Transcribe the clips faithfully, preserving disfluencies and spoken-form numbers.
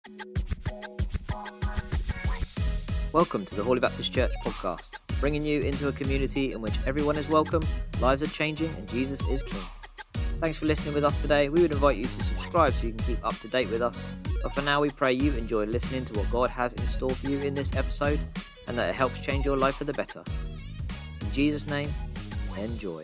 Welcome to the Holy Baptist Church podcast, bringing you into a community in which everyone is welcome, lives are changing, and Jesus is King. Thanks for listening with us today. We would invite you to subscribe so you can keep up to date with us. But for now, we pray you enjoy listening to what God has in store for you in this episode, and that it helps change your life for the better. In Jesus' name, enjoy.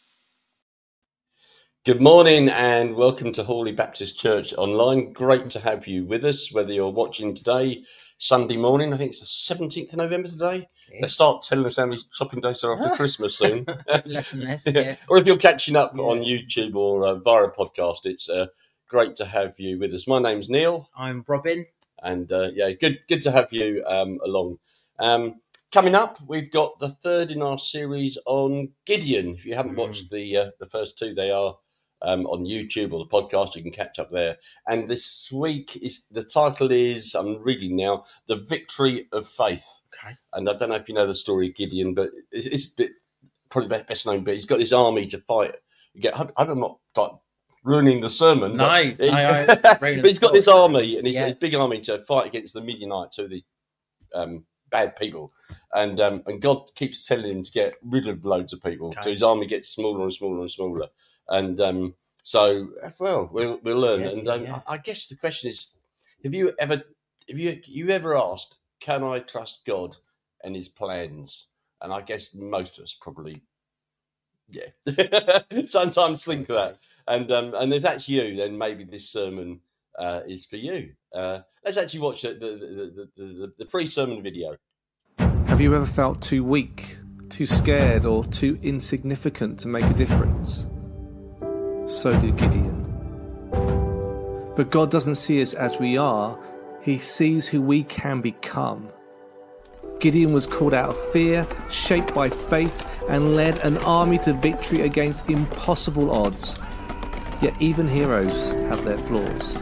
Good morning and welcome to Holy Baptist Church Online. Great to have you with us, whether you're watching today, Sunday morning, I think it's the seventeenth of November today. Yes. They start telling us how many shopping days are after Christmas soon. Less than less, yeah. Or if you're catching up yeah. on YouTube or uh, via a podcast, it's uh, great to have you with us. My name's Neil. I'm Robin. And uh, yeah, good good to have you um, along. Um, coming up, we've got the third in our series on Gideon. If you haven't mm. watched the uh, the first two, they are Um, on YouTube or the podcast, you can catch up there. And this week is the title is I'm reading now, The Victory of Faith. Okay. And I don't know if you know the story of Gideon, but it's, it's a bit, probably best known. But he's got this army to fight. Get, I hope I'm not like, ruining the sermon. No, but he's, I, I, but he's got this army, and he's yeah. his big army to fight against the Midianites, who are the um, bad people. And um, and God keeps telling him to get rid of loads of people, okay. so his army gets smaller and smaller and smaller. And um, so, well, we'll we'll learn. Yeah, and um, yeah. I, I guess the question is: Have you ever, have you you ever asked, can I trust God and His plans? And I guess most of us probably, yeah, sometimes think that. And um, and if that's you, then maybe this sermon uh, is for you. Uh, let's actually watch the the the, the, the, the pre-sermon video. Have you ever felt too weak, too scared, or too insignificant to make a difference? So did Gideon. But God doesn't see us as we are. He sees who we can become. Gideon was called out of fear, shaped by faith, and led an army to victory against impossible odds. Yet even heroes have their flaws.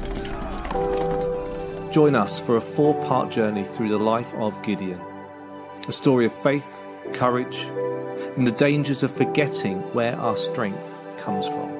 Join us for a four-part journey through the life of Gideon. A story of faith, courage, and the dangers of forgetting where our strength comes from.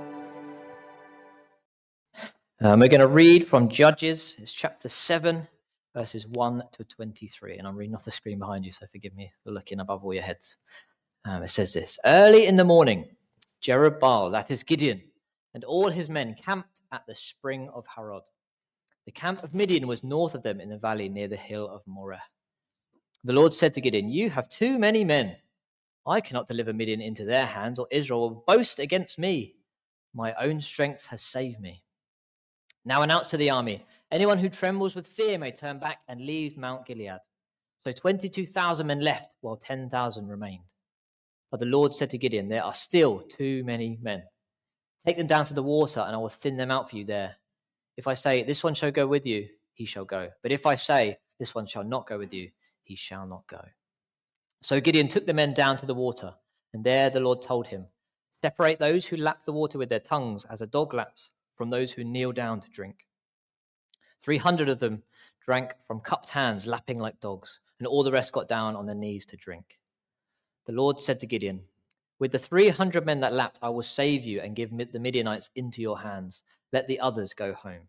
Um, we're going to read from Judges, it's chapter seven, verses one to twenty-three. And I'm reading off the screen behind you, so forgive me for looking above all your heads. Um, it says this: Early in the morning, Jerubbaal, that is Gideon, and all his men camped at the spring of Harod. The camp of Midian was north of them in the valley near the hill of Moreh. The Lord said to Gideon, "You have too many men. I cannot deliver Midian into their hands, or Israel will boast against me. My own strength has saved me. Now announce to the army, anyone who trembles with fear may turn back and leave Mount Gilead." So twenty-two thousand men left, while ten thousand remained. But the Lord said to Gideon, "There are still too many men. Take them down to the water, and I will thin them out for you there. If I say, this one shall go with you, he shall go. But if I say, this one shall not go with you, he shall not go." So Gideon took the men down to the water, and there the Lord told him, "Separate those who lap the water with their tongues as a dog laps, from those who kneel down to drink." Three hundred of them drank from cupped hands, lapping like dogs, and all the rest got down on their knees to drink. The Lord said to Gideon, "With the three hundred men that lapped, I will save you and give the Midianites into your hands. Let the others go home."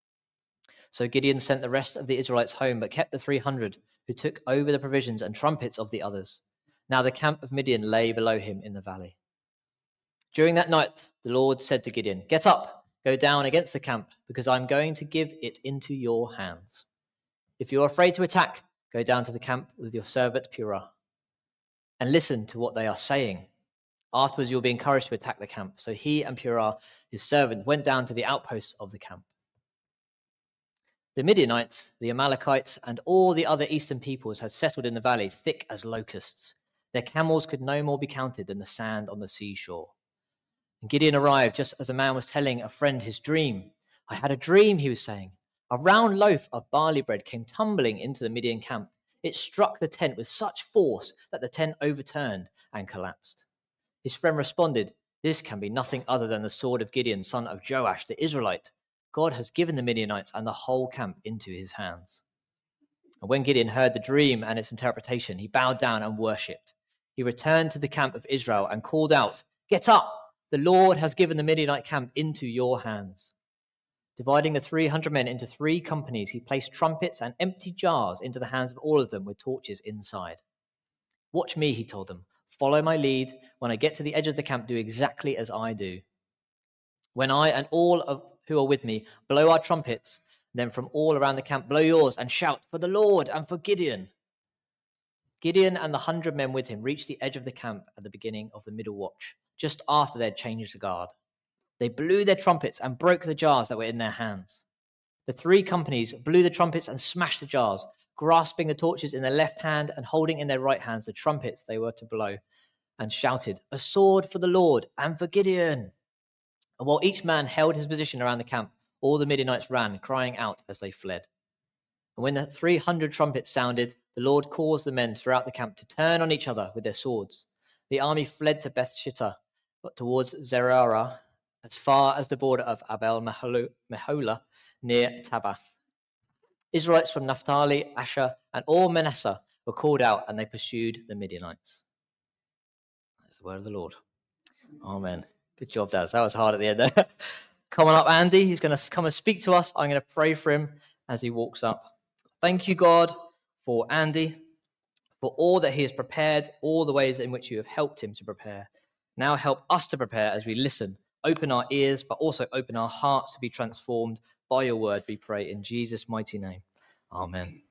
So Gideon sent the rest of the Israelites home, but kept the three hundred who took over the provisions and trumpets of the others. Now the camp of Midian lay below him in the valley. During that night, the Lord said to Gideon, "Get up. Go down against the camp, because I'm going to give it into your hands. If you're afraid to attack, go down to the camp with your servant Purah, and listen to what they are saying. Afterwards, you'll be encouraged to attack the camp." So he and Purah, his servant, went down to the outposts of the camp. The Midianites, the Amalekites, and all the other eastern peoples had settled in the valley, thick as locusts. Their camels could no more be counted than the sand on the seashore. And Gideon arrived just as a man was telling a friend his dream. "I had a dream," he was saying. "A round loaf of barley bread came tumbling into the Midian camp. It struck the tent with such force that the tent overturned and collapsed." His friend responded, "This can be nothing other than the sword of Gideon, son of Joash, the Israelite. God has given the Midianites and the whole camp into his hands." And when Gideon heard the dream and its interpretation, he bowed down and worshipped. He returned to the camp of Israel and called out, "Get up! The Lord has given the Midianite camp into your hands." Dividing the three hundred men into three companies, he placed trumpets and empty jars into the hands of all of them with torches inside. Watch me, he told them. Follow my lead. When I get to the edge of the camp, do exactly as I do. When I and all of who are with me blow our trumpets, then from all around the camp blow yours and shout for the Lord and for Gideon. Gideon and the hundred men with him reached the edge of the camp at the beginning of the middle watch, just after they had changed the guard. They blew their trumpets and broke the jars that were in their hands. The three companies blew the trumpets and smashed the jars, grasping the torches in their left hand and holding in their right hands the trumpets they were to blow, and shouted, "A sword for the Lord and for Gideon!" And while each man held his position around the camp, all the Midianites ran, crying out as they fled. And when the three hundred trumpets sounded, the Lord caused the men throughout the camp to turn on each other with their swords. The army fled to Beth-shittah, but towards Zerah, as far as the border of Abel Meholah, near Tabbath. Israelites from Naphtali, Asher, and all Manasseh were called out, and they pursued the Midianites. That's the word of the Lord. Amen. Good job, Daz. That was hard at the end there. Come on up, Andy. He's going to come and speak to us. I'm going to pray for him as he walks up. Thank you, God, for Andy, for all that he has prepared, all the ways in which you have helped him to prepare. Now help us to prepare as we listen. Open our ears, but also open our hearts to be transformed by your word, we pray in Jesus' mighty name. Amen.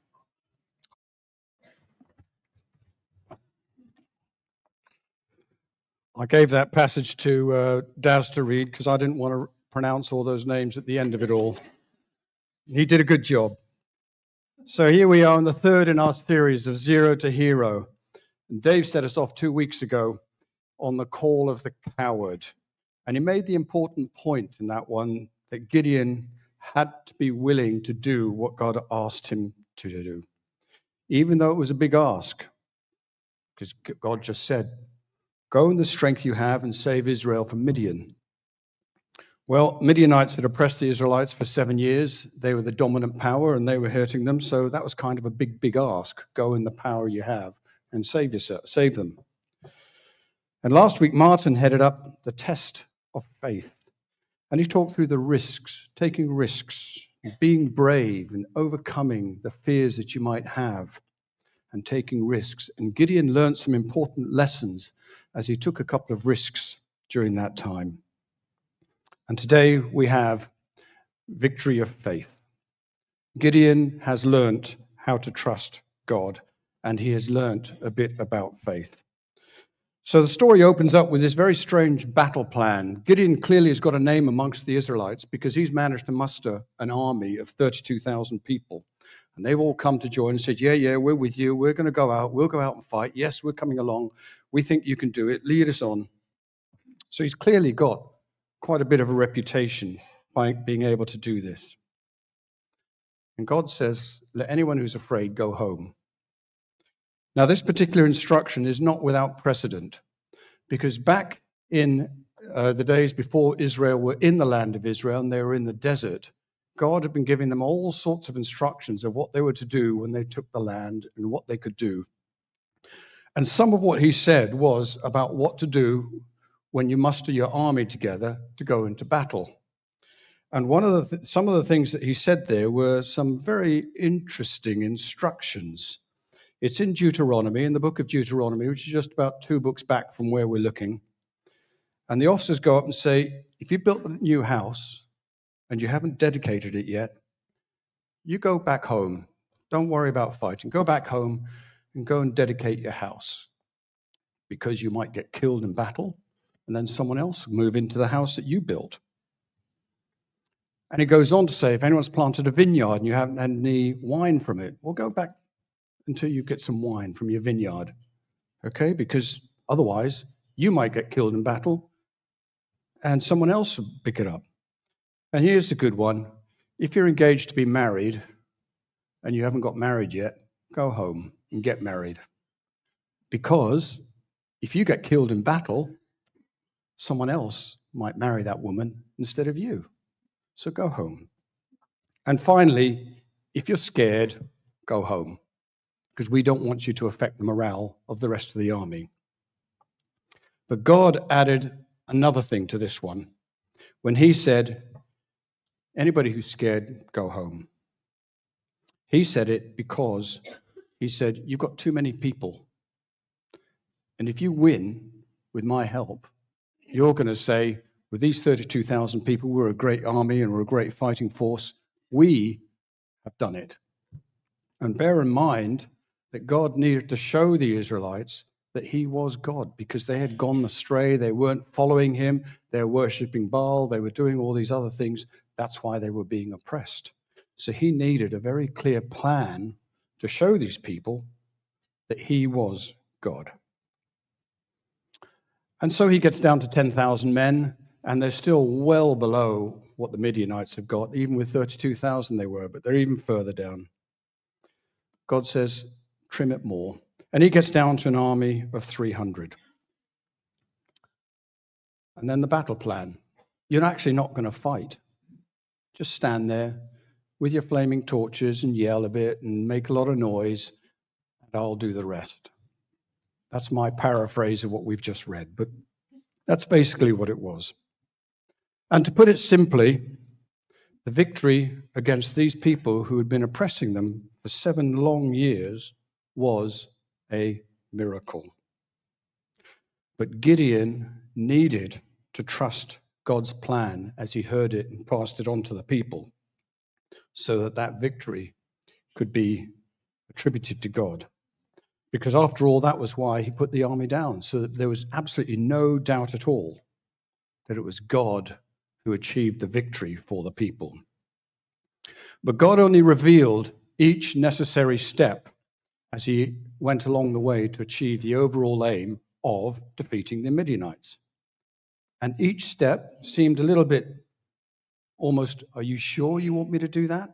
I gave that passage to uh, Daz to read because I didn't want to pronounce all those names at the end of it all. He did a good job. So here we are in the third in our series of Zero to Hero. And Dave set us off two weeks ago on the call of the coward. And he made the important point in that one that Gideon had to be willing to do what God asked him to do, even though it was a big ask, because God just said, go in the strength you have and save Israel from Midian. Well, Midianites had oppressed the Israelites for seven years. They were the dominant power and they were hurting them. So that was kind of a big, big ask. Go in the power you have and save yourself, save them. And last week, Martin headed up the test of faith. And he talked through the risks, taking risks, being brave and overcoming the fears that you might have and taking risks. And Gideon learned some important lessons as he took a couple of risks during that time. And today we have victory of faith. Gideon has learnt how to trust God, and he has learnt a bit about faith. So the story opens up with this very strange battle plan. Gideon clearly has got a name amongst the Israelites because he's managed to muster an army of thirty-two thousand people. And they've all come to join and said, yeah, yeah, we're with you. We're going to go out. We'll go out and fight. Yes, we're coming along. We think you can do it. Lead us on. So he's clearly got quite a bit of a reputation by being able to do this. And God says, let anyone who's afraid go home. Now, this particular instruction is not without precedent, because back in uh, the days before Israel were in the land of Israel and they were in the desert, God had been giving them all sorts of instructions of what they were to do when they took the land and what they could do. And some of what he said was about what to do when you muster your army together to go into battle. And one of the th- some of the things that he said there were some very interesting instructions. It's in Deuteronomy, in the book of Deuteronomy, which is just about two books back from where we're looking. And the officers go up and say, if you built a new house and you haven't dedicated it yet, you go back home. Don't worry about fighting. Go back home and go and dedicate your house, because you might get killed in battle, and then someone else will move into the house that you built. And he goes on to say, if anyone's planted a vineyard and you haven't had any wine from it, well, go back until you get some wine from your vineyard, okay? Because otherwise, you might get killed in battle, and someone else will pick it up. And here's the good one. If you're engaged to be married and you haven't got married yet, go home and get married. Because if you get killed in battle, someone else might marry that woman instead of you. So go home. And finally, if you're scared, go home, because we don't want you to affect the morale of the rest of the army. But God added another thing to this one when he said, Anybody who's scared, go home. He said it because he said, you've got too many people. And if you win with my help, you're going to say, with these thirty-two thousand people, we're a great army and we're a great fighting force. We have done it. And bear in mind that God needed to show the Israelites that he was God, because they had gone astray. They weren't following him. They were worshipping Baal. They were doing all these other things. That's why they were being oppressed. So he needed a very clear plan to show these people that he was God. And so he gets down to ten thousand men, and they're still well below what the Midianites have got. Even with thirty-two thousand they were, but they're even further down. God says, trim it more. And he gets down to an army of three hundred. And then the battle plan. You're actually not going to fight. Just stand there with your flaming torches and yell a bit and make a lot of noise, and I'll do the rest. That's my paraphrase of what we've just read, but that's basically what it was. And to put it simply, the victory against these people who had been oppressing them for seven long years was a miracle. But Gideon needed to trust God's plan as he heard it and passed it on to the people, so that that victory could be attributed to God. Because after all, that was why he put the army down, so that there was absolutely no doubt at all that it was God who achieved the victory for the people. But God only revealed each necessary step as he went along the way to achieve the overall aim of defeating the Midianites. And each step seemed a little bit almost, are you sure you want me to do that?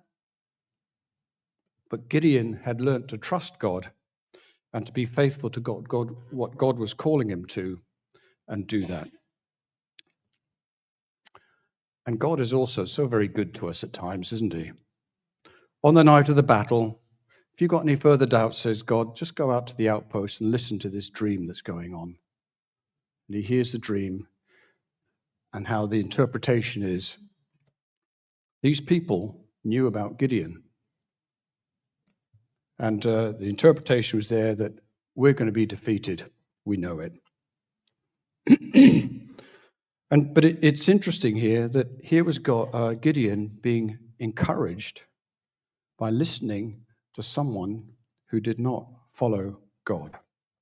But Gideon had learnt to trust God and to be faithful to God, God, what God was calling him to, and do that. And God is also so very good to us at times, isn't he? On the night of the battle, if you've got any further doubts, says God, just go out to the outpost and listen to this dream that's going on. And he hears the dream and how the interpretation is, these people knew about Gideon. And uh, the interpretation was there that we're going to be defeated. We know it. and But it, it's interesting here that here was God, uh, Gideon being encouraged by listening to someone who did not follow God.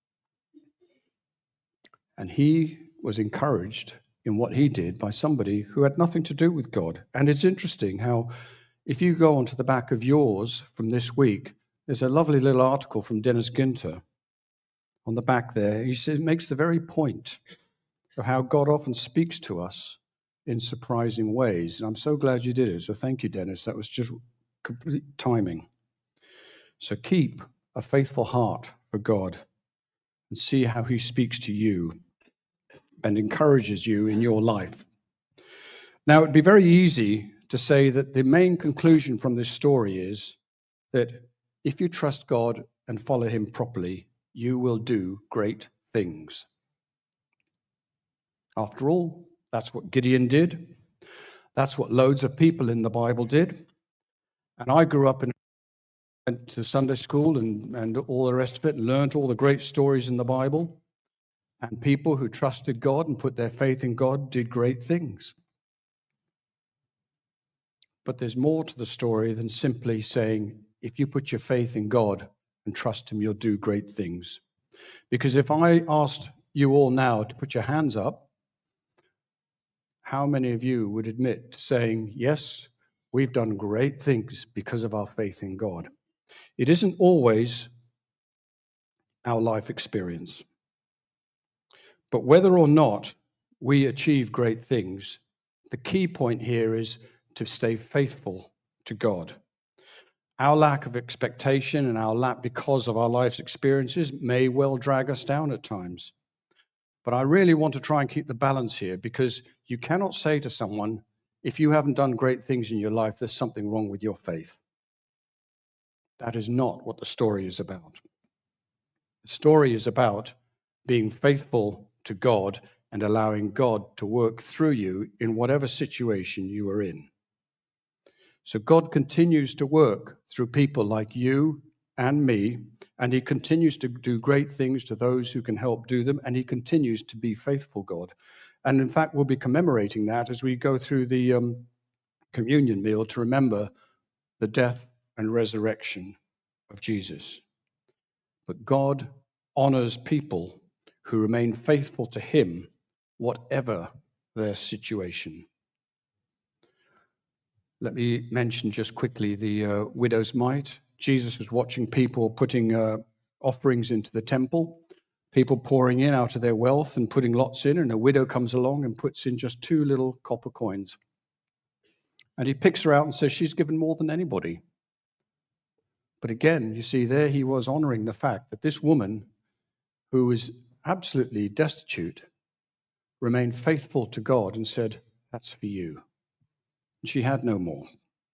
And he was encouraged in what he did by somebody who had nothing to do with God. And it's interesting how if you go onto the back of yours from this week, there's a lovely little article from Dennis Ginter on the back there. He says, makes the very point of how God often speaks to us in surprising ways. And I'm so glad you did it. So thank you, Dennis. That was just complete timing. So keep a faithful heart for God and see how he speaks to you and encourages you in your life. Now, it'd be very easy to say that the main conclusion from this story is that if you trust God and follow him properly, you will do great things. After all, that's what Gideon did. That's what loads of people in the Bible did. And I grew up and went to Sunday school and, and all the rest of it and learned all the great stories in the Bible. And people who trusted God and put their faith in God did great things. But there's more to the story than simply saying, if you put your faith in God and trust him, you'll do great things. Because if I asked you all now to put your hands up, how many of you would admit to saying, yes, we've done great things because of our faith in God? It isn't always our life experience. But whether or not we achieve great things, the key point here is to stay faithful to God. Our lack of expectation and our lack because of our life's experiences may well drag us down at times. But I really want to try and keep the balance here, because you cannot say to someone, if you haven't done great things in your life, there's something wrong with your faith. That is not what the story is about. The story is about being faithful to God and allowing God to work through you in whatever situation you are in. So God continues to work through people like you and me, and he continues to do great things to those who can help do them, and he continues to be faithful God. And in fact, we'll be commemorating that as we go through the um, communion meal to remember the death and resurrection of Jesus. But God honors people who remain faithful to him, whatever their situation. Let me mention just quickly the uh, widow's mite. Jesus was watching people putting uh, offerings into the temple, people pouring in out of their wealth and putting lots in, and a widow comes along and puts in just two little copper coins. And he picks her out and says she's given more than anybody. But again, you see, there he was honoring the fact that this woman, who was absolutely destitute, remained faithful to God and said, that's for you. And she had no more.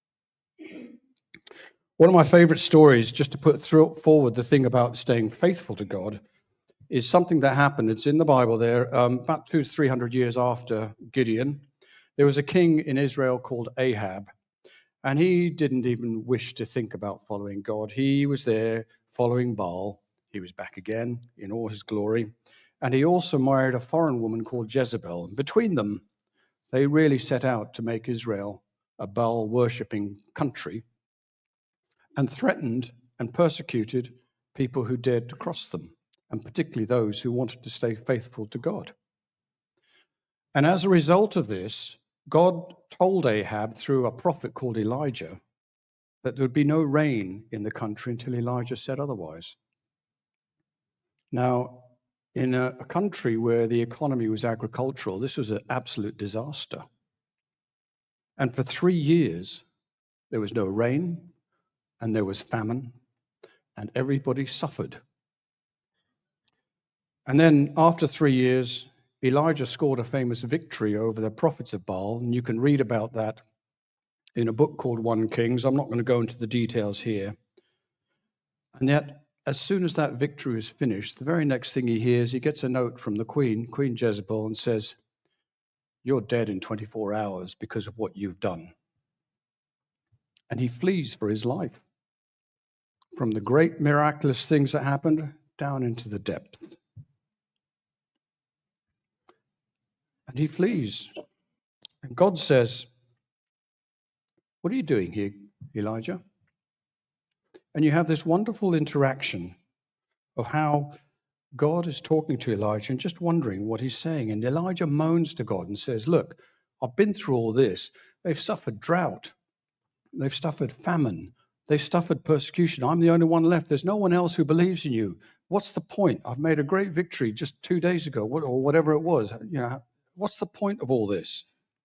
One of my favorite stories, just to put through, forward the thing about staying faithful to God, is something that happened. It's in the Bible there, um, about two, three hundred years after Gideon. There was a king in Israel called Ahab, and he didn't even wish to think about following God. He was there following Baal. He was back again in all his glory. And he also married a foreign woman called Jezebel. And between them, they really set out to make Israel a Baal-worshipping country and threatened and persecuted people who dared to cross them, and particularly those who wanted to stay faithful to God. And as a result of this, God told Ahab through a prophet called Elijah that there would be no rain in the country until Elijah said otherwise. Now, in a, a country where the economy was agricultural, this was an absolute disaster. And for three years, there was no rain, and there was famine, and everybody suffered. And then after three years, Elijah scored a famous victory over the prophets of Baal, and you can read about that in a book called First Kings. I'm not going to go into the details here. And yet, as soon as that victory is finished, the very next thing he hears, he gets a note from the queen, Queen Jezebel, and says, you're dead in twenty-four hours because of what you've done. And he flees for his life from the great miraculous things that happened down into the depths. And he flees. And God says, what are you doing here, Elijah? And you have this wonderful interaction of how God is talking to Elijah and just wondering what he's saying. And Elijah moans to God and says, look, I've been through all this. They've suffered drought. They've suffered famine. They've suffered persecution. I'm the only one left. There's no one else who believes in you. What's the point? I've made a great victory just two days ago, or whatever it was. You know, what's the point of all this?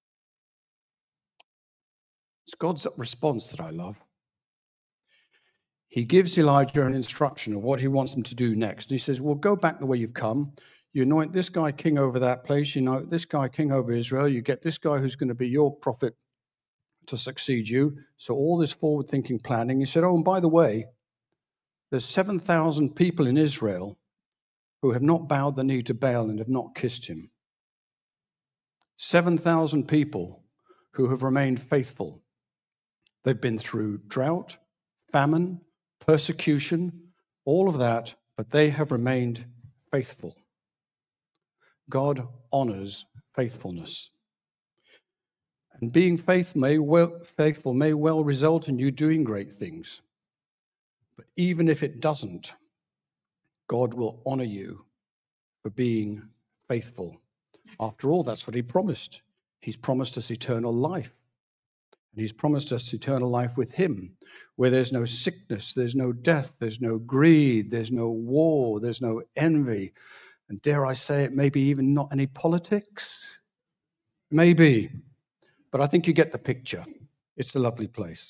It's God's response that I love. He gives Elijah an instruction of what he wants him to do next. And he says, well, go back the way you've come. You anoint this guy king over that place. You know, this guy king over Israel. You get this guy who's going to be your prophet to succeed you. So all this forward-thinking planning. He said, oh, and by the way, there's seven thousand people in Israel who have not bowed the knee to Baal and have not kissed him. seven thousand people who have remained faithful. They've been through drought, famine, persecution, all of that, but they have remained faithful. God honors faithfulness. And being faith may well, faithful may well result in you doing great things. But even if it doesn't, God will honor you for being faithful. After all, that's what he promised. He's promised us eternal life. And he's promised us eternal life with him, where there's no sickness, there's no death, there's no greed, there's no war, there's no envy. And dare I say it, maybe even not any politics? Maybe. But I think you get the picture. It's a lovely place.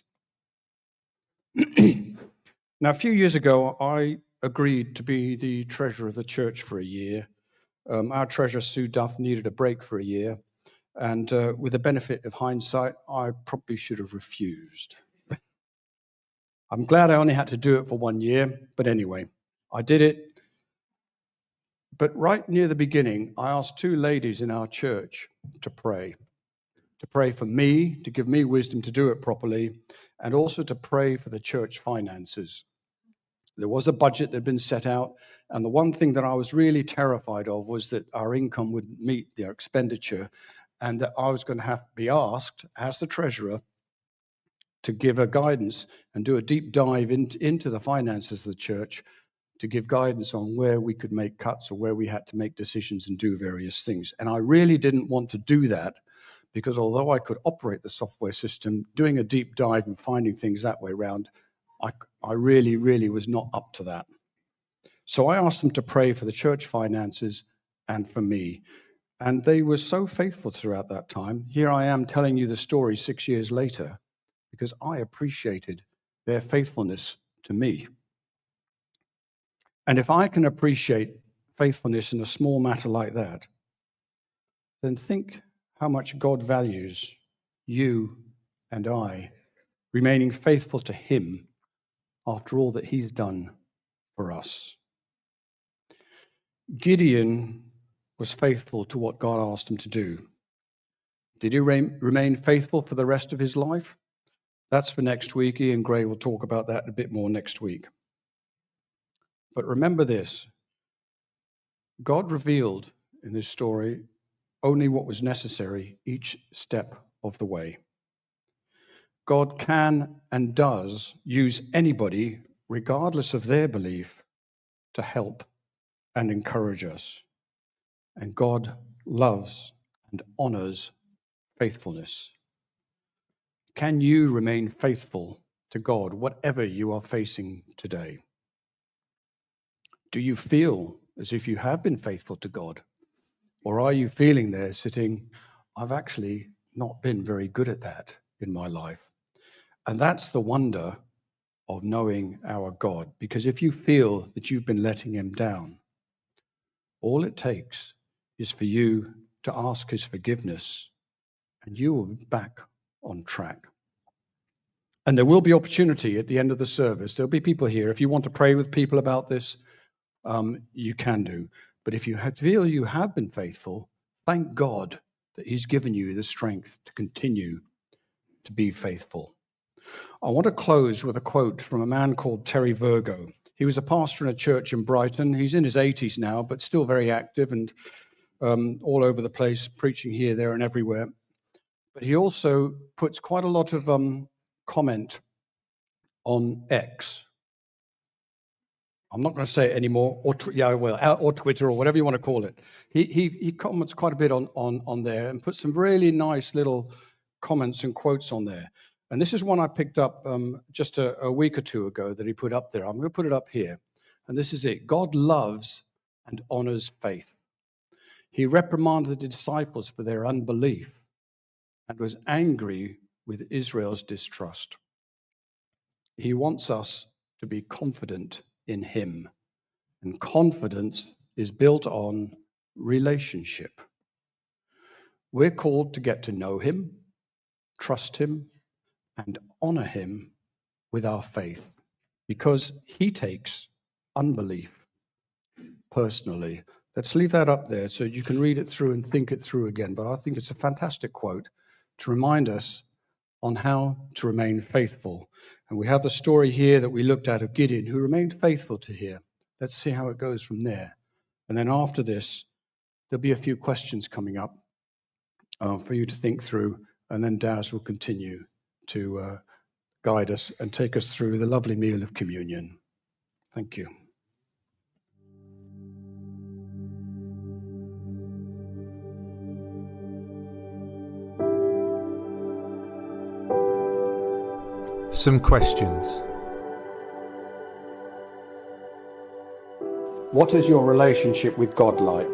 Now, a few years ago, I agreed to be the treasurer of the church for a year. Um, our treasurer, Sue Duff, needed a break for a year. And uh, with the benefit of hindsight, I probably should have refused. I'm glad I only had to do it for one year. But anyway, I did it. But right near the beginning, I asked two ladies in our church to pray, to pray for me, to give me wisdom to do it properly, and also to pray for the church finances. There was a budget that had been set out, and the one thing that I was really terrified of was that our income would meet their expenditure, and that I was going to have to be asked, as the treasurer, to give a guidance and do a deep dive in, into the finances of the church, to give guidance on where we could make cuts or where we had to make decisions and do various things. And I really didn't want to do that, because although I could operate the software system, doing a deep dive and finding things that way around, I, I really, really was not up to that. So I asked them to pray for the church finances and for me. And they were so faithful throughout that time. Here I am telling you the story six years later, because I appreciated their faithfulness to me. And if I can appreciate faithfulness in a small matter like that, then think how much God values you and I remaining faithful to him after all that he's done for us. Gideon was faithful to what God asked him to do. Did he re- remain faithful for the rest of his life? That's for next week. Ian Gray will talk about that a bit more next week. But remember this, God revealed in this story only what was necessary each step of the way. God can and does use anybody, regardless of their belief, to help and encourage us. And God loves and honors faithfulness. Can you remain faithful to God, whatever you are facing today? Do you feel as if you have been faithful to God? Or are you feeling there sitting, I've actually not been very good at that in my life? And that's the wonder of knowing our God. Because if you feel that you've been letting him down, all it takes is for you to ask his forgiveness, and you will be back on track. And there will be opportunity at the end of the service. There'll be people here. If you want to pray with people about this, um, you can do. But if you have, feel you have been faithful, thank God that he's given you the strength to continue to be faithful. I want to close with a quote from a man called Terry Virgo. He was a pastor in a church in Brighton. He's in his eighties now, but still very active and um, all over the place, preaching here, there, and everywhere. But he also puts quite a lot of um, comment on X. I'm not going to say it anymore, or tw- yeah, well, or Twitter, or whatever you want to call it. He he he comments quite a bit on on on there and puts some really nice little comments and quotes on there. And this is one I picked up um, just a, a week or two ago that he put up there. I'm going to put it up here, and this is it: God loves and honors faith. He reprimanded the disciples for their unbelief and was angry with Israel's distrust. He wants us to be confident in him, and confidence is built on relationship. We're called to get to know him, trust him, and honor him with our faith, because he takes unbelief personally. Let's leave that up there so you can read it through and think it through again. But I think it's a fantastic quote to remind us on how to remain faithful. And we have the story here that we looked at of Gideon, who remained faithful to here. Let's see how it goes from there. And then after this, there'll be a few questions coming up uh, for you to think through, and then Daz will continue to uh, guide us and take us through the lovely meal of communion. Thank you. Some questions. What is your relationship with God like?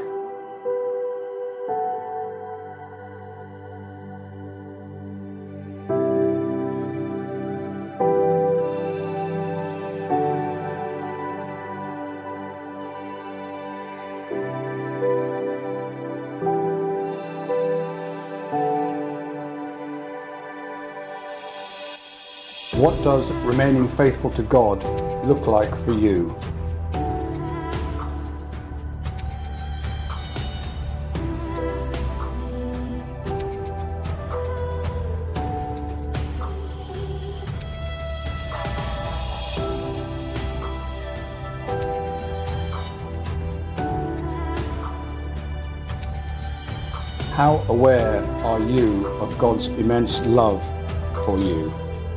What does remaining faithful to God look like for you? How aware are you of God's immense love for you?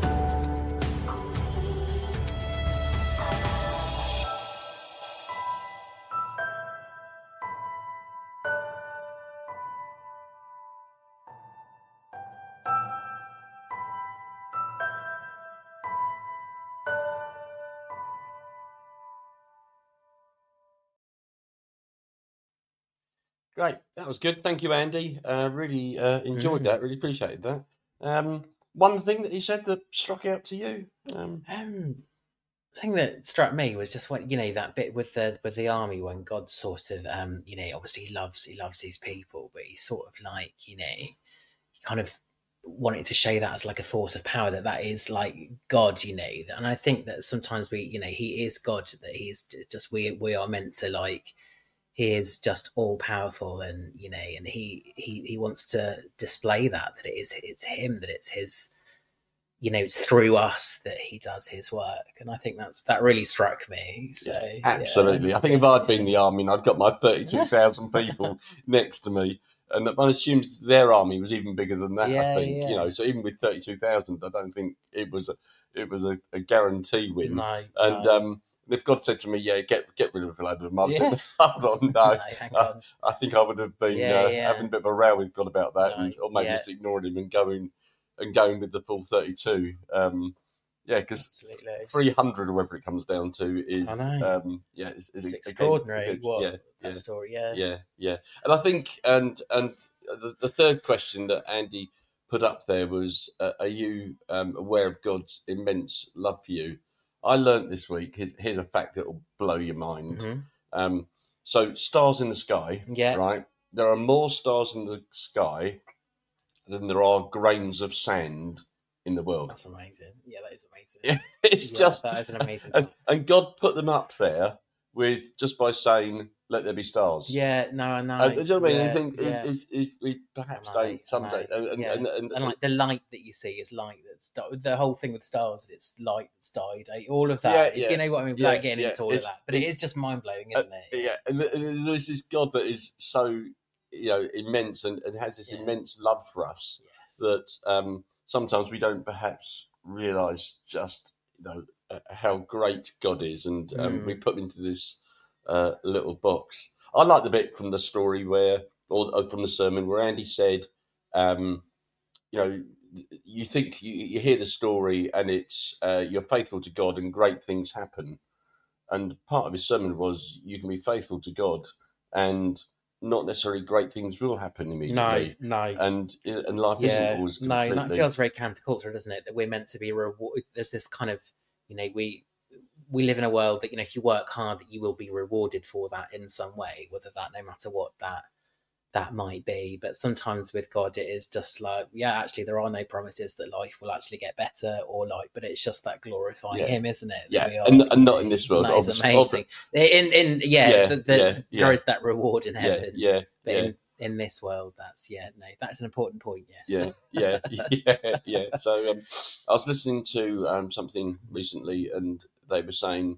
Great, that was good. Thank you, Andy. Uh, really uh, enjoyed Mm. that. Really appreciated that. Um, one thing that he said that struck out to you. Um, Um, the thing that struck me was just when, you know, that bit with the with the army, when God sort of um you know, obviously he loves he loves his people, but he's sort of like, you know, he kind of wanted to show that as like a force of power, that that is like God, you know. And I think that sometimes we, you know, he is God, that he is just, we we are meant to, like, he is just all powerful, and you know, and he he he wants to display that that it is it's him, that it's his, you know, it's through us that he does his work. And I think that's that really struck me. So yeah, absolutely. yeah. I think if I'd been the army and I'd got my thirty-two thousand people next to me, and one assumes their army was even bigger than that. Yeah, I think yeah. you know. So even with thirty-two thousand, I don't think it was a it was a, a guarantee win. No, and no. um, if God said to me, "Yeah, get get rid of a load of them," I'd Yeah. said, "Hold on, no." No, thank I, God. I think I would have been Yeah, uh, yeah. having a bit of a row with God about that, No, and, or maybe yeah. just ignoring him and going and going with the full thirty-two. Um, yeah, because Absolutely. three hundred or whatever it comes down to is, I know. um, yeah, is, is It's again, extraordinary against- what yeah, that yeah, story. Yeah. yeah, yeah. And I think, and and the, the third question that Andy put up there was, uh, are you um, aware of God's immense love for you? I learnt this week. Here's, here's a fact that will blow your mind. Mhm. Um, so, stars in the sky, Yeah. right? There are more stars in the sky than there are grains of sand in the world. That's amazing. Yeah, that is amazing. Yeah, it's Yeah, just that is an amazing and, fact. and God put them up there with just by saying, "Let there be stars." Yeah, no, I know. And, do you know what I mean? Yeah, I think yeah. is, is, is we perhaps I know, don't some I day, know, and, yeah. and, and, And like the light that you see is light that's di- the whole thing with stars. It's light that's died. eh, All of that. Yeah, If yeah, you know what I mean. yeah, Without getting yeah, into all it's- of that, but it it's- is just mind blowing, uh, isn't it? yeah, and th- and there's this God that is so you know immense and, and has this Yeah. immense love for us Yes. that um, sometimes we don't perhaps realise just you know uh, how great God is, and um, Mm. we put him into this uh, little box. I like the bit from the story where, or, or from the sermon where Andy said, um, you know, you think you, you hear the story and it's uh, you're faithful to God and great things happen. And part of his sermon was you can be faithful to God and not necessarily great things will happen No, immediately. no. And and life yeah, isn't always no, completely. that feels very countercultural, doesn't it? That we're meant to be rewarded. There's this kind of, you know, we we live in a world that, you know, if you work hard, that you will be rewarded for that in some way, whether that, no matter what that that might be. But sometimes with God, it is just like, yeah, actually, there are no promises that life will actually get better or like, but it's just that glorifying Yeah. Him, isn't it? That Yeah, we are, and- you and not know, in this world, That is obviously- amazing. In in yeah, Yeah, the, the, yeah, yeah. there is that reward in yeah, heaven. yeah, But yeah. in in this world, that's yeah, no, that's an important point. Yes. Yeah, yeah, yeah, yeah. So um, I was listening to um, something recently, and they were saying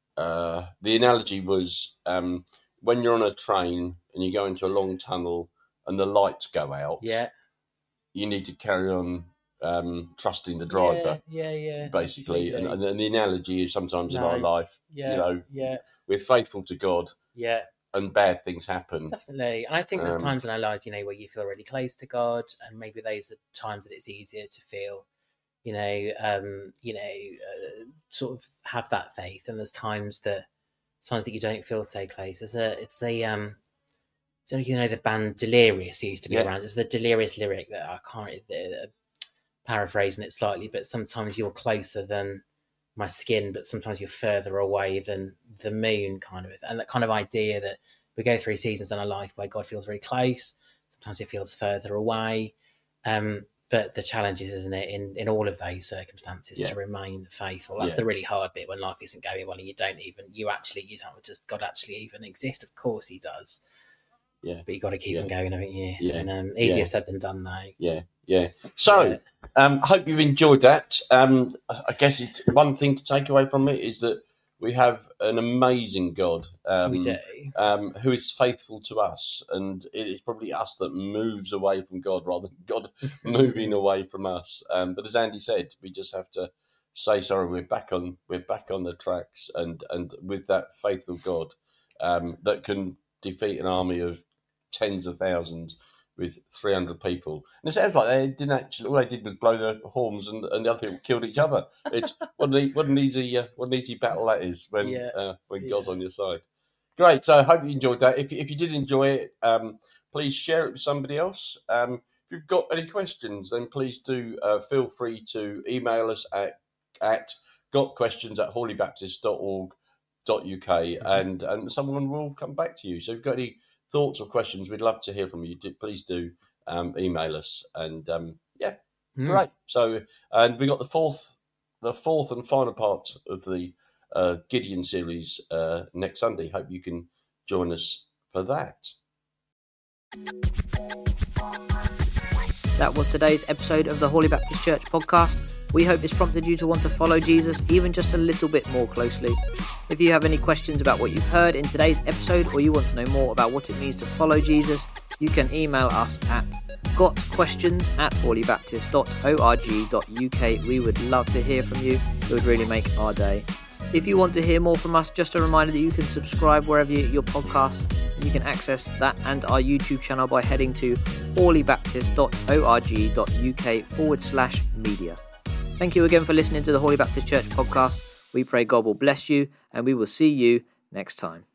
uh, the analogy was um, when you're on a train and you go into a long tunnel and the lights go out. Yeah. You need to carry on um, trusting the driver, Yeah, yeah, yeah. basically. And, absolutely. and the analogy is sometimes in No. our life, yeah, you know, yeah, we're faithful to God, yeah, and bad things happen. definitely. And I think there's Um, times in our lives, you know, where you feel really close to God, and maybe those are times that it's easier to feel, you know, um, you know, uh, sort of have that faith. And there's times that times that you don't feel so close. It's a, it's a, um, so you know the band Delirious used to be Yeah. around. It's the Delirious lyric that I can't uh, paraphrasing it slightly, but sometimes you're closer than my skin, but sometimes you're further away than the moon, kind of. And that kind of idea that we go through seasons in our life where God feels very close, sometimes He feels further away. Um, but the challenge is, isn't it, in, in all of those circumstances, Yeah. to remain faithful. That's Yeah. the really hard bit, when life isn't going well and you don't even, you actually, you don't just, God actually even exist. Of course He does. Yeah. But you got to keep Yeah. on going, haven't you? Yeah. And um, easier Yeah. said than done, though. Yeah, yeah. So, um, I hope you've enjoyed that. Um, I I guess it, one thing to take away from it is that we have an amazing God. Um, we do. Um, who is faithful to us, and it is probably us that moves away from God rather than God moving away from us. Um, but as Andy said, we just have to say sorry. We're back on. We're back on the tracks, and and with that faithful God um, that can defeat an army of tens of thousands with three hundred people. And it sounds like they didn't actually. All they did was blow their horns, and, and the other people killed each other. It what an, what an easy uh, what an easy battle that is when Yeah. uh, when Yeah. God's on your side. Great. So I hope you enjoyed that. If if you did enjoy it, um, please share it with somebody else. Um, if you've got any questions, then please do uh, feel free to email us at at gotquestions at hawleybaptist dot org dot uk, mm-hmm. and and someone will come back to you. So if you've got any thoughts or questions, we'd love to hear from you. Do, please do um, email us. And um, yeah, mm. great. So and we got the fourth, the fourth and final part of the uh, Gideon series uh, next Sunday. Hope you can join us for that. That was today's episode of the Hawley Baptist Church podcast. We hope this prompted you to want to follow Jesus even just a little bit more closely. If you have any questions about what you've heard in today's episode, or you want to know more about what it means to follow Jesus, you can email us at gotquestions at hawleybaptist dot org dot uk. We would love to hear from you. It would really make our day. If you want to hear more from us, just a reminder that you can subscribe wherever you get your podcasts. You can access that and our YouTube channel by heading to hawleybaptist dot org dot uk forward slash media. Thank you again for listening to the Hawley Baptist Church podcast. We pray God will bless you, and we will see you next time.